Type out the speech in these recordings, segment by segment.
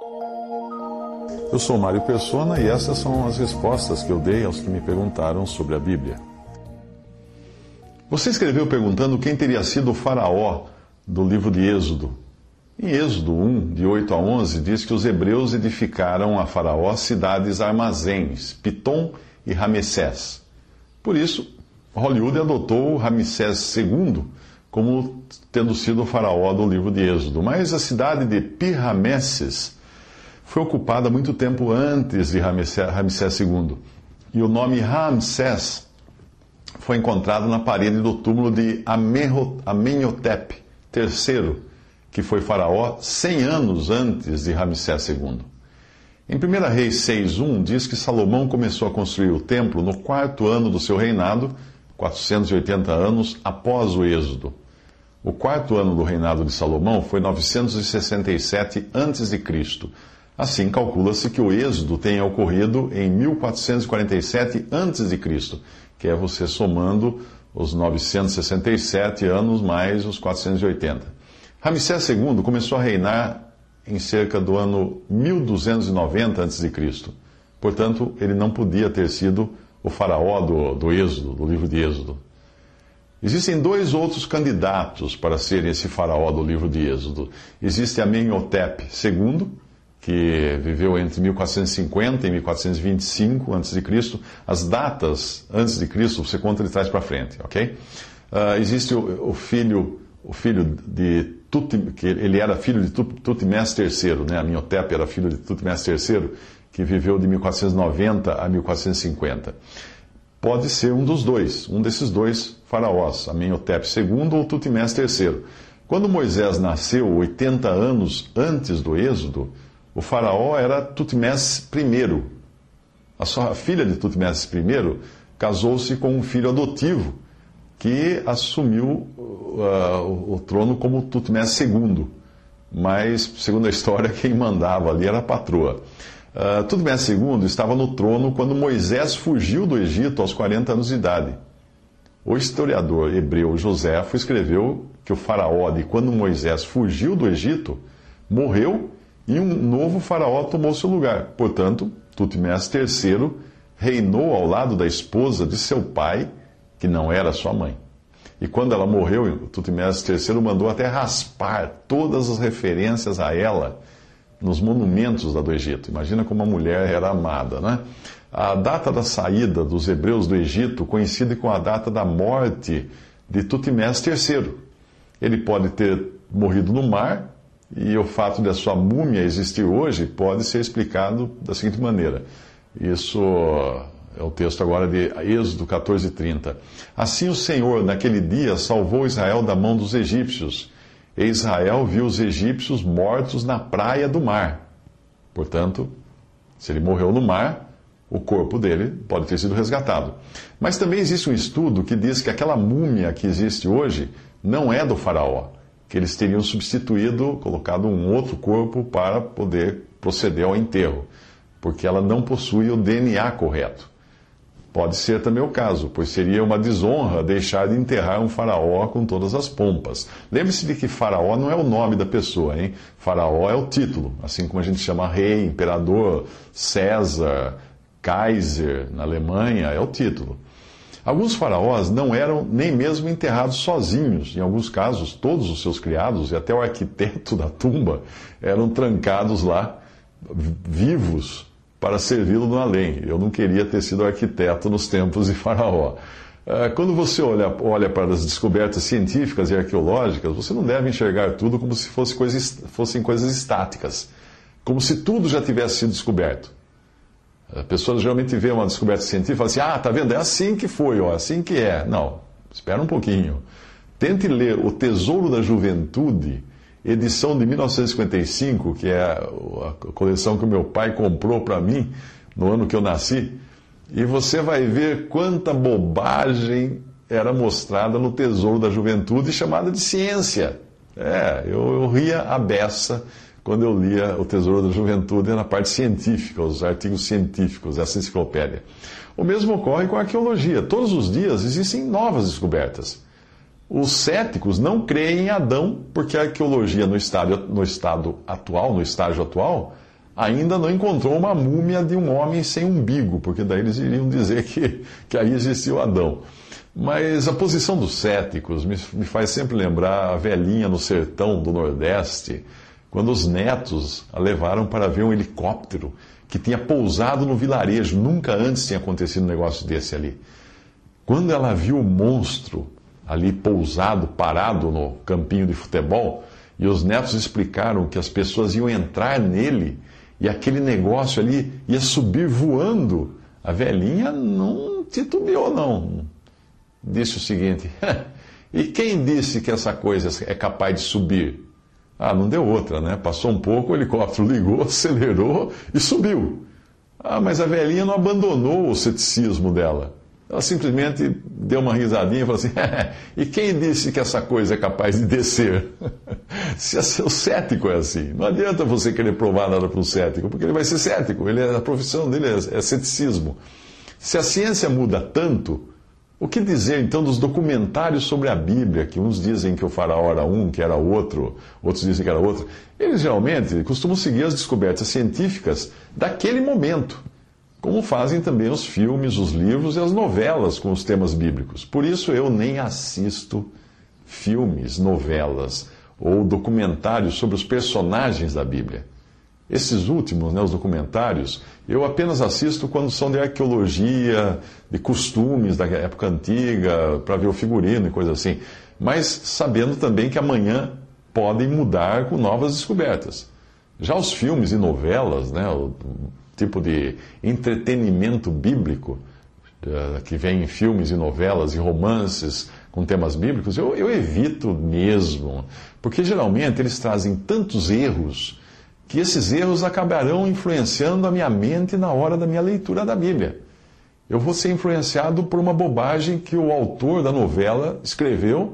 Eu sou Mário Persona e essas são as respostas que eu dei aos que me perguntaram sobre a Bíblia. Você escreveu perguntando quem teria sido o faraó do livro de Êxodo. Em Êxodo 1, de 8 a 11, diz que os hebreus edificaram a faraó cidades armazéns, Pitom e Ramessés. Por isso, Hollywood adotou Ramsés II como tendo sido o faraó do livro de Êxodo. Mas a cidade de Pi-Ramesses foi ocupada muito tempo antes de Ramsés II. E o nome Ramsés foi encontrado na parede do túmulo de Amenhotep III, que foi faraó 100 anos antes de Ramsés II. Em 1 Reis 6.1 diz que Salomão começou a construir o templo no 4º ano do seu reinado, 480 anos após o Êxodo. O 4º ano do reinado de Salomão foi 967 a.C. Assim, calcula-se que o Êxodo tenha ocorrido em 1447 a.C., que é você somando os 967 anos mais os 480. Ramsés II começou a reinar em cerca do ano 1290 a.C. Portanto, ele não podia ter sido o faraó do Êxodo, do livro de Êxodo. Existem dois outros candidatos para ser esse faraó do livro de Êxodo. Existe Amenhotep II, que viveu entre 1450 e 1425 a.C. As datas antes de Cristo você conta de trás para frente, ok? Existe o filho de que ele era filho de Tutmés III, né? Amenhotep era filho de Tutmés III, que viveu de 1490 a 1450. Pode ser um desses dois faraós, Amenhotep II ou Tutmés III. Quando Moisés nasceu, 80 anos antes do Êxodo, o faraó era Tutmés I. A filha de Tutmés I casou-se com um filho adotivo que assumiu o trono como Tutmés II. Mas, segundo a história, quem mandava ali era a patroa. Tutmés II estava no trono quando Moisés fugiu do Egito aos 40 anos de idade. O historiador hebreu Joséfo escreveu que o faraó de quando Moisés fugiu do Egito morreu e um novo faraó tomou seu lugar. Portanto, Tutmés III reinou ao lado da esposa de seu pai, que não era sua mãe. E quando ela morreu, Tutmés III mandou até raspar todas as referências a ela nos monumentos do Egito. Imagina como a mulher era amada, né? A data da saída dos hebreus do Egito coincide com a data da morte de Tutmés III. Ele pode ter morrido no mar, e o fato de a sua múmia existir hoje pode ser explicado da seguinte maneira. Isso é o texto agora de Êxodo 14:30. Assim o Senhor, naquele dia, salvou Israel da mão dos egípcios, e Israel viu os egípcios mortos na praia do mar. Portanto, se ele morreu no mar, o corpo dele pode ter sido resgatado. Mas também existe um estudo que diz que aquela múmia que existe hoje não é do faraó, que eles teriam substituído, colocado um outro corpo para poder proceder ao enterro, porque ela não possui o DNA correto. Pode ser também o caso, pois seria uma desonra deixar de enterrar um faraó com todas as pompas. Lembre-se de que faraó não é o nome da pessoa, hein? Faraó é o título, assim como a gente chama rei, imperador, César, Kaiser, na Alemanha, é o título. Alguns faraós não eram nem mesmo enterrados sozinhos. Em alguns casos, todos os seus criados e até o arquiteto da tumba eram trancados lá, vivos, para servi-lo no além. Eu não queria ter sido arquiteto nos tempos de Faraó. Quando você olha para as descobertas científicas e arqueológicas, você não deve enxergar tudo como se fossem coisas estáticas, como se tudo já tivesse sido descoberto. A pessoa geralmente vê uma descoberta científica e fala assim, tá vendo, é assim que foi, é assim que é. Não, espera um pouquinho. Tente ler O Tesouro da Juventude, edição de 1955, que é a coleção que o meu pai comprou para mim no ano que eu nasci, e você vai ver quanta bobagem era mostrada no Tesouro da Juventude, chamada de ciência. Eu ria a beça quando eu lia O Tesouro da Juventude na parte científica, os artigos científicos, essa enciclopédia. O mesmo ocorre com a arqueologia. Todos os dias existem novas descobertas. Os céticos não creem em Adão, porque a arqueologia no estágio atual, ainda não encontrou uma múmia de um homem sem umbigo, porque daí eles iriam dizer que aí existiu Adão. Mas a posição dos céticos me faz sempre lembrar a velhinha no sertão do Nordeste, quando os netos a levaram para ver um helicóptero que tinha pousado no vilarejo. Nunca antes tinha acontecido um negócio desse ali. Quando ela viu o monstro ali pousado, parado no campinho de futebol, e os netos explicaram que as pessoas iam entrar nele e aquele negócio ali ia subir voando, a velhinha não titubeou, não. Disse o seguinte: e quem disse que essa coisa é capaz de subir? Ah, não deu outra, né? Passou um pouco, o helicóptero ligou, acelerou e subiu. Ah, mas a velhinha não abandonou o ceticismo dela. Ela simplesmente deu uma risadinha e falou assim: e quem disse que essa coisa é capaz de descer? Se o cético é assim, não adianta você querer provar nada para o cético, porque ele vai ser cético, a profissão dele é ceticismo. Se a ciência muda tanto, o que dizer então dos documentários sobre a Bíblia, que uns dizem que o faraó era um, que era outro, outros dizem que era outro? Eles geralmente costumam seguir as descobertas científicas daquele momento, como fazem também os filmes, os livros e as novelas com os temas bíblicos. Por isso eu nem assisto filmes, novelas ou documentários sobre os personagens da Bíblia. Esses últimos, os documentários, eu apenas assisto quando são de arqueologia, de costumes da época antiga, para ver o figurino e coisa assim. Mas sabendo também que amanhã podem mudar com novas descobertas. Já os filmes e novelas, o tipo de entretenimento bíblico, que vem em filmes e novelas e romances com temas bíblicos, eu evito mesmo, porque geralmente eles trazem tantos erros que esses erros acabarão influenciando a minha mente na hora da minha leitura da Bíblia. Eu vou ser influenciado por uma bobagem que o autor da novela escreveu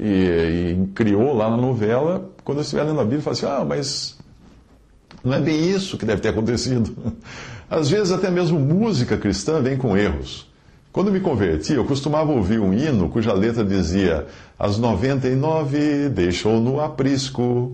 e criou lá na novela. Quando eu estiver lendo a Bíblia, eu falo assim: mas não é bem isso que deve ter acontecido. Às vezes até mesmo música cristã vem com erros. Quando me converti, eu costumava ouvir um hino cuja letra dizia: as 99 deixou no aprisco.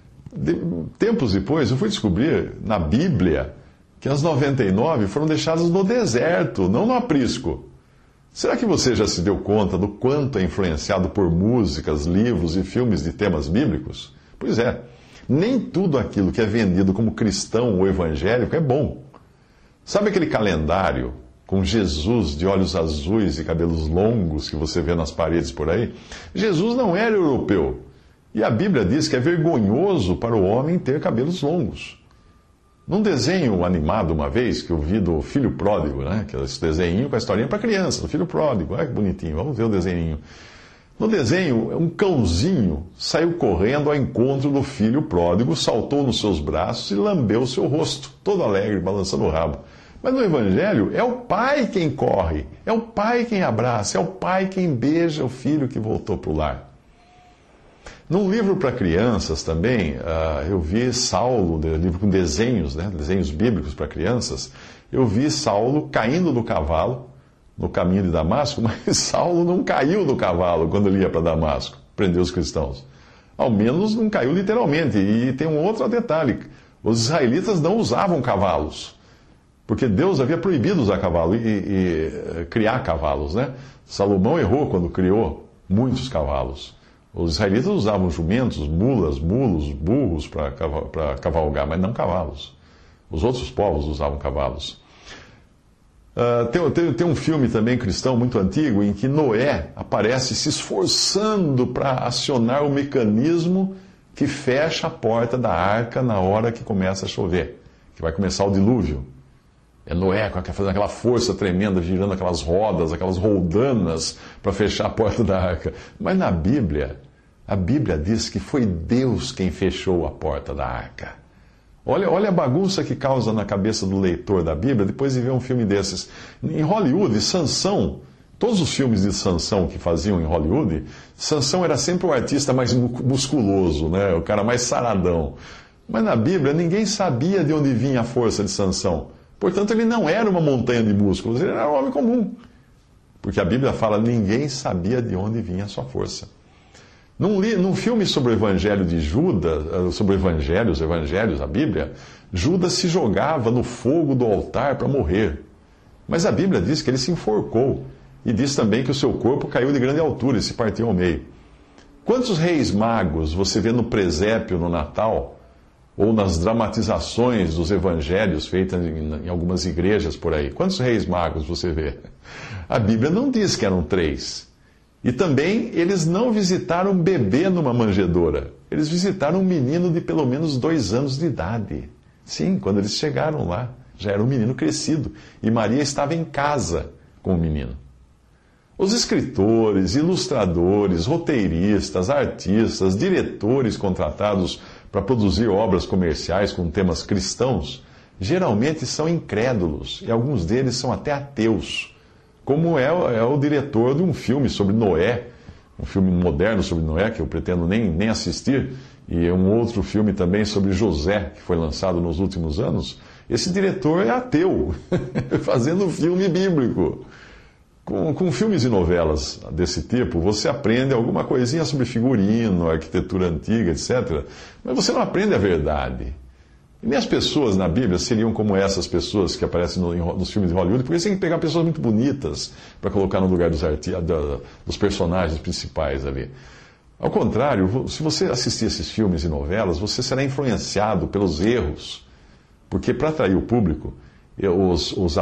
Tempos depois, eu fui descobrir na Bíblia que as 99 foram deixadas no deserto, não no aprisco. Será que você já se deu conta do quanto é influenciado por músicas, livros e filmes de temas bíblicos? Pois é, nem tudo aquilo que é vendido como cristão ou evangélico é bom. Sabe aquele calendário com Jesus de olhos azuis e cabelos longos que você vê nas paredes por aí? Jesus não era europeu. E a Bíblia diz que é vergonhoso para o homem ter cabelos longos. Num desenho animado uma vez, que eu vi do Filho Pródigo, que é esse desenho com a historinha para criança, do Filho Pródigo, olha que bonitinho, vamos ver o desenho. No desenho, um cãozinho saiu correndo ao encontro do filho pródigo, saltou nos seus braços e lambeu seu rosto, todo alegre, balançando o rabo. Mas no Evangelho, é o pai quem corre, é o pai quem abraça, é o pai quem beija o filho que voltou para o lar. Num livro para crianças também, eu vi Saulo, livro com desenhos, desenhos bíblicos para crianças, eu vi Saulo caindo do cavalo no caminho de Damasco, mas Saulo não caiu do cavalo quando ele ia para Damasco, prender os cristãos. Ao menos não caiu literalmente. E tem um outro detalhe: os israelitas não usavam cavalos, porque Deus havia proibido usar cavalo e criar cavalos, Salomão errou quando criou muitos cavalos. Os israelitas usavam jumentos, mulas, mulos, burros para cavalgar, mas não cavalos. Os outros povos usavam cavalos. Tem um filme também cristão muito antigo em que Noé aparece se esforçando para acionar o mecanismo que fecha a porta da arca na hora que começa a chover, que vai começar o dilúvio. É Noé fazendo aquela força tremenda, girando aquelas rodas, aquelas roldanas para fechar a porta da arca. Mas na Bíblia, a Bíblia diz que foi Deus quem fechou a porta da arca. Olha a bagunça que causa na cabeça do leitor da Bíblia depois de ver um filme desses. Em Hollywood, Sansão, todos os filmes de Sansão que faziam em Hollywood, Sansão era sempre o artista mais musculoso, o cara mais saradão. Mas na Bíblia, ninguém sabia de onde vinha a força de Sansão. Portanto, ele não era uma montanha de músculos, ele era um homem comum. Porque a Bíblia fala: ninguém sabia de onde vinha a sua força. Num filme sobre o Evangelho de Judas, sobre os Evangelhos, a Bíblia, Judas se jogava no fogo do altar para morrer. Mas a Bíblia diz que ele se enforcou. E diz também que o seu corpo caiu de grande altura e se partiu ao meio. Quantos reis magos você vê no presépio no Natal, ou nas dramatizações dos evangelhos feitas em algumas igrejas por aí? Quantos reis magos você vê? A Bíblia não diz que eram 3. E também eles não visitaram um bebê numa manjedoura. Eles visitaram um menino de pelo menos 2 anos de idade. Sim, quando eles chegaram lá, já era um menino crescido. E Maria estava em casa com o menino. Os escritores, ilustradores, roteiristas, artistas, diretores contratados para produzir obras comerciais com temas cristãos, geralmente são incrédulos, e alguns deles são até ateus, como é o diretor de um filme sobre Noé, um filme moderno sobre Noé, que eu pretendo nem assistir, e um outro filme também sobre José, que foi lançado nos últimos anos. Esse diretor é ateu, fazendo filme bíblico. Com filmes e novelas desse tipo, você aprende alguma coisinha sobre figurino, arquitetura antiga, etc. Mas você não aprende a verdade. E nem as pessoas na Bíblia seriam como essas pessoas que aparecem nos filmes de Hollywood, porque você tem que pegar pessoas muito bonitas para colocar no lugar dos personagens principais ali. Ao contrário, se você assistir esses filmes e novelas, você será influenciado pelos erros, porque para atrair o público, os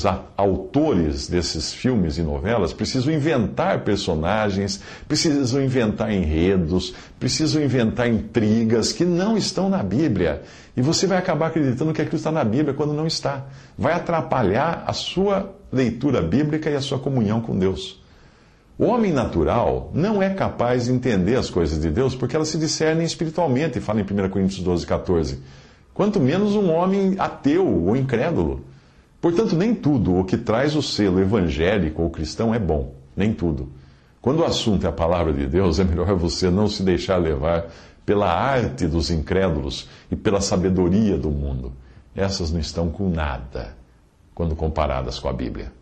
autores desses filmes e novelas precisam inventar personagens, precisam inventar enredos, precisam inventar intrigas que não estão na Bíblia. E você vai acabar acreditando que aquilo está na Bíblia quando não está. Vai atrapalhar a sua leitura bíblica e a sua comunhão com Deus. O homem natural não é capaz de entender as coisas de Deus porque elas se discernem espiritualmente, fala em 1 Coríntios 12, 14. Quanto menos um homem ateu ou incrédulo. Portanto, nem tudo o que traz o selo evangélico ou cristão é bom. Nem tudo. Quando o assunto é a palavra de Deus, é melhor você não se deixar levar pela arte dos incrédulos e pela sabedoria do mundo. Essas não estão com nada quando comparadas com a Bíblia.